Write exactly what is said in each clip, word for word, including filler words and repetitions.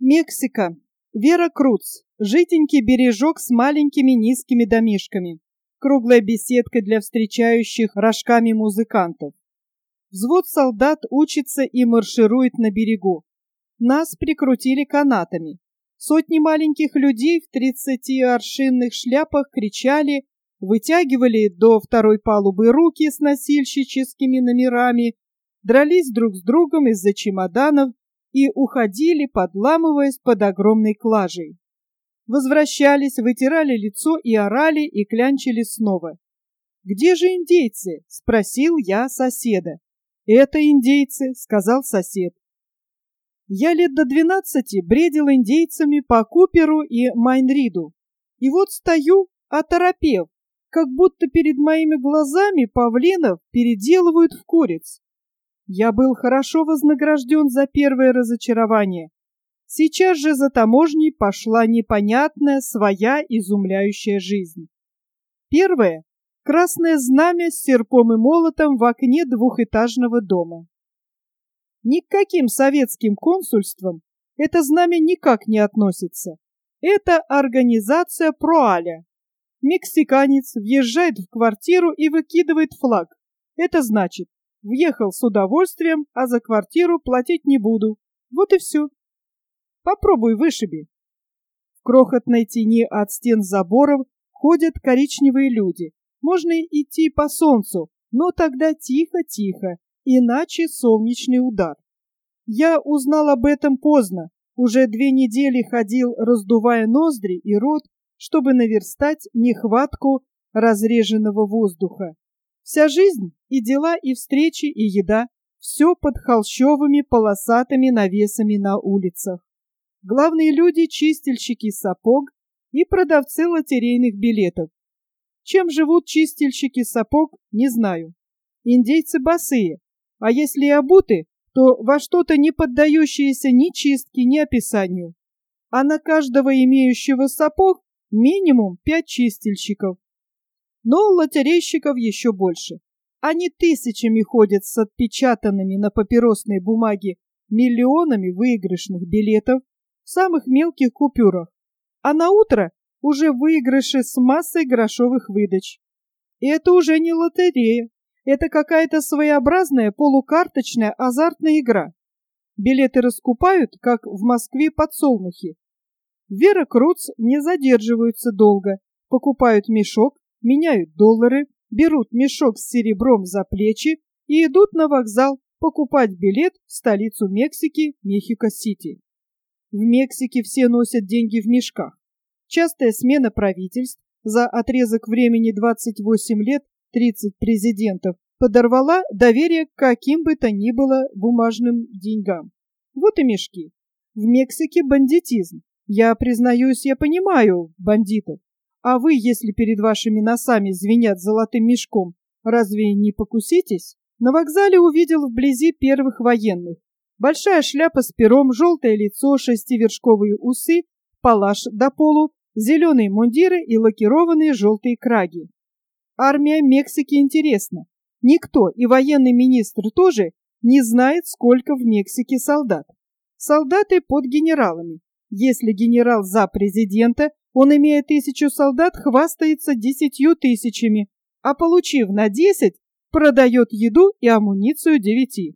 Мексика. Веракрус. Жиденький бережок с маленькими низкими домишками. Круглая беседка для встречающих рожками музыкантов. Взвод солдат учится и марширует на берегу. Нас прикрутили канатами. Сотни маленьких людей в тридцатиаршинных шляпах кричали, вытягивали до второй палубы руки с носильщическими номерами, дрались друг с другом из-за чемоданов и уходили, подламываясь под огромной клажей. Возвращались, вытирали лицо и орали, и клянчили снова. «Где же индейцы?» — спросил я соседа. «Это индейцы», — сказал сосед. Я лет до двенадцати бредил индейцами по Куперу и Майнриду. И вот стою, оторопев, как будто перед моими глазами павлинов переделывают в куриц. Я был хорошо вознагражден за первое разочарование. Сейчас же за таможней пошла непонятная, своя изумляющая жизнь. Первое — красное знамя с серпом и молотом в окне двухэтажного дома. Ни к каким советским консульствам это знамя никак не относится. Это организация Проаля. Мексиканец въезжает в квартиру и выкидывает флаг. Это значит: въехал с удовольствием, а за квартиру платить не буду. Вот и все. Попробуй вышиби. В крохотной тени от стен заборов ходят коричневые люди. Можно идти по солнцу, но тогда тихо-тихо, иначе солнечный удар. Я узнал об этом поздно. Уже две недели ходил, раздувая ноздри и рот, чтобы наверстать нехватку разреженного воздуха. Вся жизнь, и дела, и встречи, и еда, все под холщовыми полосатыми навесами на улицах. Главные люди — чистильщики сапог и продавцы лотерейных билетов. Чем живут чистильщики сапог, не знаю. Индейцы босые, а если и обуты, то во что-то не поддающееся ни чистке, ни описанию. А на каждого имеющего сапог минимум пять чистильщиков. Но лотерейщиков еще больше. Они тысячами ходят с отпечатанными на папиросной бумаге миллионами выигрышных билетов в самых мелких купюрах, а на утро уже выигрыши с массой грошовых выдач. И это уже не лотерея, это какая-то своеобразная полукарточная азартная игра. Билеты раскупают, как в Москве подсолнухи. В Веракрус не задерживаются долго, покупают мешок, меняют доллары, берут мешок с серебром за плечи и идут на вокзал покупать билет в столицу Мексики, Мехико-Сити. В Мексике все носят деньги в мешках. Частая смена правительств за отрезок времени двадцать восемь лет, тридцать президентов подорвала доверие к каким бы то ни было бумажным деньгам. Вот и мешки. В Мексике бандитизм. Я признаюсь, я понимаю бандитов. А вы, если перед вашими носами звенят золотым мешком, разве не покуситесь? На вокзале увидел вблизи первых военных. Большая шляпа с пером, желтое лицо, шестивершковые усы, палаш до полу, зеленые мундиры и лакированные желтые краги. Армия Мексики интересна. Никто, и военный министр тоже, не знает, сколько в Мексике солдат. Солдаты под генералами. Если генерал за президента, он, имея тысячу солдат, хвастается десятью тысячами, а получив на десять, продает еду и амуницию девяти.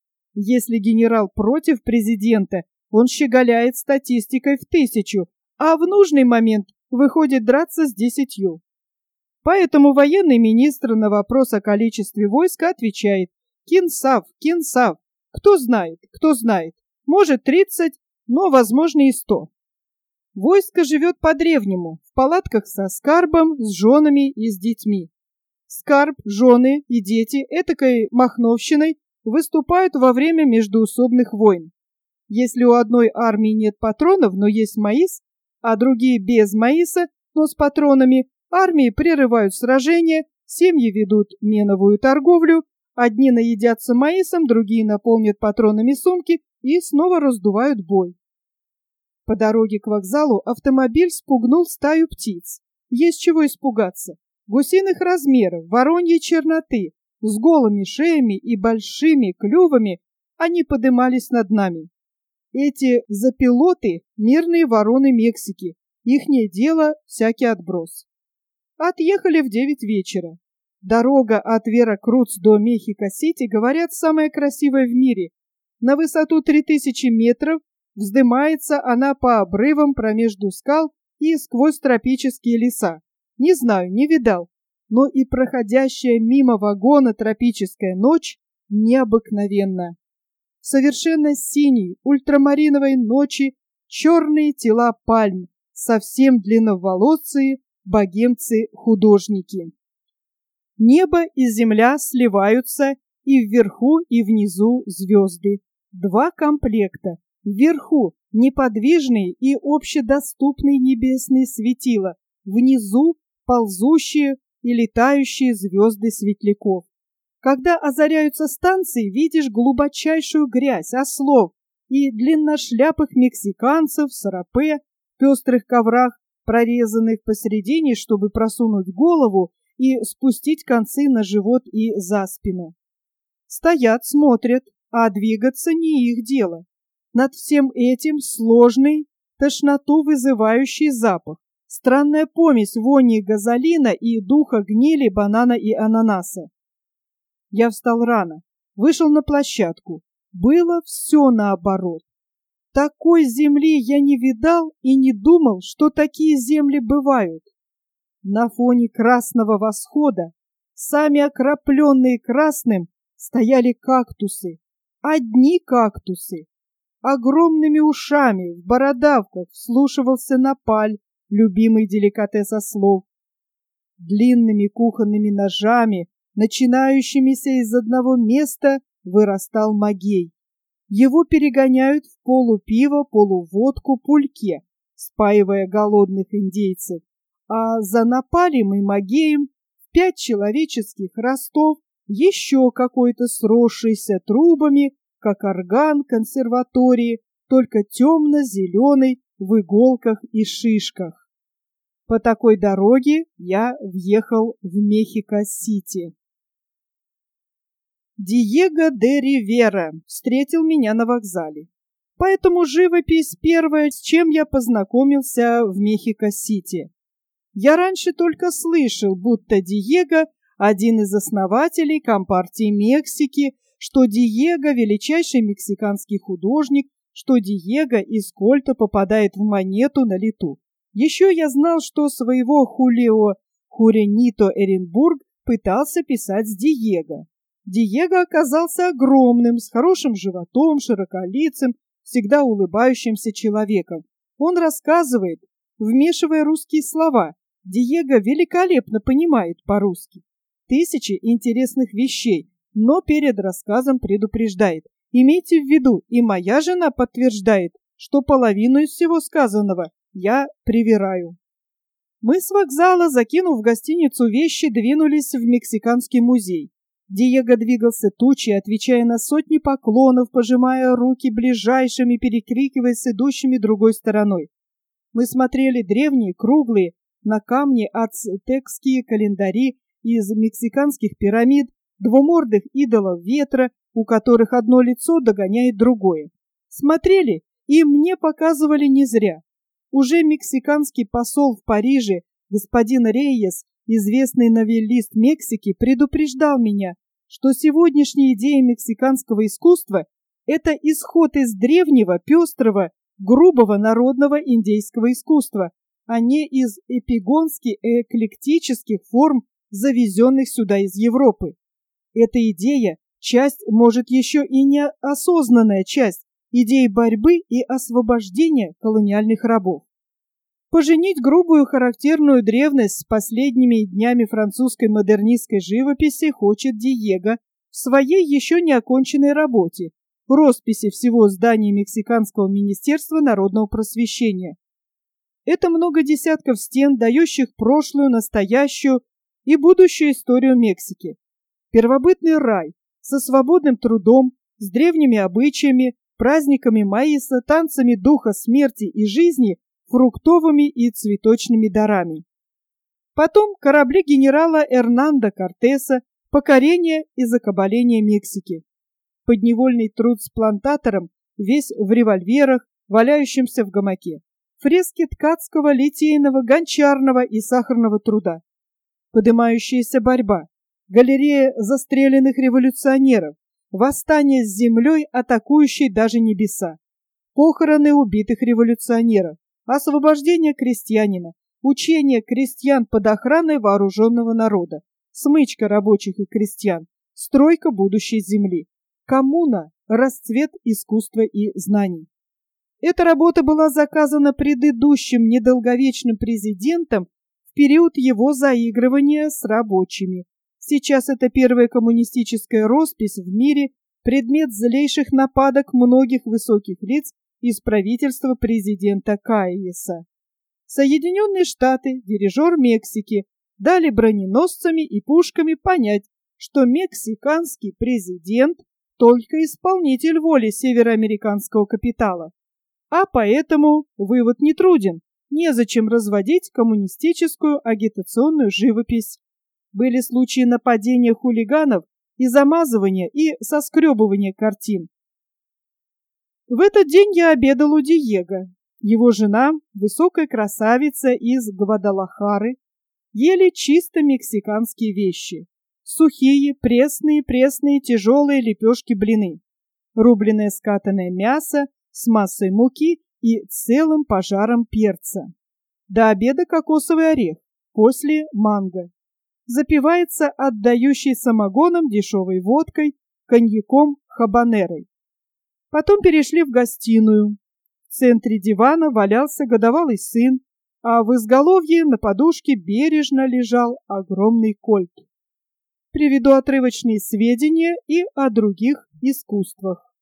Если генерал против президента, он щеголяет статистикой в тысячу, а в нужный момент выходит драться с десятью. Поэтому военный министр на вопрос о количестве войска отвечает: «Кинсав, кинсав, кто знает, кто знает, может тридцать, но возможно и сто». Войско живет по-древнему, в палатках со скарбом, с женами и с детьми. Скарб, жены и дети этакой махновщиной выступают во время междоусобных войн. Если у одной армии нет патронов, но есть маис, а другие без маиса, но с патронами, армии прерывают сражения, семьи ведут меновую торговлю, одни наедятся маисом, другие наполнят патронами сумки и снова раздувают бой. По дороге к вокзалу автомобиль спугнул стаю птиц. Есть чего испугаться. Гусиных размеров, вороньей черноты, с голыми шеями и большими клювами они подымались над нами. Эти запилоты — мирные вороны Мексики. Ихнее дело — всякий отброс. Отъехали в девять вечера. Дорога от Веракрус до Мехико-Сити, говорят, самая красивая в мире. На высоту три тысячи метров вздымается она по обрывам промежду скал и сквозь тропические леса. Не знаю, не видал, но и проходящая мимо вагона тропическая ночь необыкновенна. В совершенно синей ультрамариновой ночи черные тела пальм, совсем длинноволосые богемцы-художники. Небо и земля сливаются, и вверху, и внизу звезды. Два комплекта. Вверху неподвижные и общедоступные небесные светила, внизу ползущие и летающие звезды светляков. Когда озаряются станции, видишь глубочайшую грязь ослов и длинношляпых мексиканцев в сарапе, в пестрых коврах, прорезанных посередине, чтобы просунуть голову и спустить концы на живот и за спину. Стоят, смотрят, а двигаться не их дело. Над всем этим сложный, тошноту вызывающий запах, странная помесь вони газолина и духа гнили банана и ананаса. Я встал рано, вышел на площадку. Было все наоборот. Такой земли я не видал и не думал, что такие земли бывают. На фоне красного восхода, сами окропленные красным, стояли кактусы. Одни кактусы. Огромными ушами, в бородавках вслушивался Напаль, любимый деликатес ослов. Длинными кухонными ножами, начинающимися из одного места, вырастал магей. Его перегоняют в полупиво, полуводку пульке, спаивая голодных индейцев. А за Напалем и магеем в пять человеческих ростов еще какой-то сросшийся трубами, как орган консерватории, только темно-зеленый в иголках и шишках. По такой дороге я въехал в Мехико-Сити. Диего де Ривера встретил меня на вокзале. Поэтому живопись первая, с чем я познакомился в Мехико-Сити. Я раньше только слышал, будто Диего один из основателей Компартии Мексики, что Диего величайший мексиканский художник, что Диего из кольта попадает в монету на лету. Еще я знал, что своего Хулио Хуренито Эренбург пытался писать с Диего. Диего оказался огромным, с хорошим животом, широколицым, всегда улыбающимся человеком. Он рассказывает, вмешивая русские слова. Диего великолепно понимает по-русски. Тысячи интересных вещей, но перед рассказом предупреждает. Имейте в виду, и моя жена подтверждает, что половину из всего сказанного я привираю. Мы с вокзала, закинув в гостиницу вещи, двинулись в Мексиканский музей. Диего двигался тучей, отвечая на сотни поклонов, пожимая руки ближайшим и перекрикиваясь с идущими другой стороной. Мы смотрели древние, круглые, на камне ацтекские календари из мексиканских пирамид, двумордых идолов ветра, у которых одно лицо догоняет другое. Смотрели, и мне показывали не зря. Уже мексиканский посол в Париже, господин Рейес, известный новеллист Мексики, предупреждал меня, что сегодняшняя идея мексиканского искусства – это исход из древнего, пестрого, грубого народного индейского искусства, а не из эпигонски-эклектических форм, завезенных сюда из Европы. Эта идея – часть, может, еще и неосознанная часть идеи борьбы и освобождения колониальных рабов. Поженить грубую характерную древность с последними днями французской модернистской живописи хочет Диего в своей еще не оконченной работе «Росписи всего здания Мексиканского министерства народного просвещения». Это много десятков стен, дающих прошлую, настоящую и будущую историю Мексики. Первобытный рай со свободным трудом, с древними обычаями, праздниками маиса, танцами духа смерти и жизни, фруктовыми и цветочными дарами. Потом корабли генерала Эрнандо Кортеса, покорение и закабаление Мексики. Подневольный труд с плантатором весь в револьверах, валяющемся в гамаке. Фрески ткацкого, литейного, гончарного и сахарного труда. Подымающаяся борьба. Галерея застреленных революционеров. Восстание с землей, атакующей даже небеса. Похороны убитых революционеров. Освобождение крестьянина. Учение крестьян под охраной вооруженного народа. Смычка рабочих и крестьян. Стройка будущей земли. Коммуна. Расцвет искусства и знаний. Эта работа была заказана предыдущим недолговечным президентом в период его заигрывания с рабочими. Сейчас это первая коммунистическая роспись в мире, предмет злейших нападок многих высоких лиц из правительства президента Кайеса. Соединенные Штаты, дирижер Мексики, дали броненосцами и пушками понять, что мексиканский президент только исполнитель воли североамериканского капитала. А поэтому вывод нетруден. Незачем разводить коммунистическую агитационную живопись. Были случаи нападения хулиганов и замазывания и соскребывания картин. В этот день я обедал у Диего. Его жена, высокая красавица из Гвадалахары, ели чисто мексиканские вещи. Сухие, пресные, пресные, тяжелые лепешки-блины. Рубленое скатанное мясо с массой муки и целым пожаром перца. До обеда кокосовый орех, после манго. Запивается отдающей самогоном дешевой водкой, коньяком, хабанерой. Потом перешли в гостиную. В центре дивана валялся годовалый сын, а в изголовье на подушке бережно лежал огромный кольт. Приведу отрывочные сведения и о других искусствах.